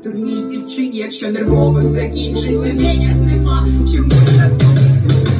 дурній дівчині, якщо нервових закінчень левенях нема, чому ж так добре?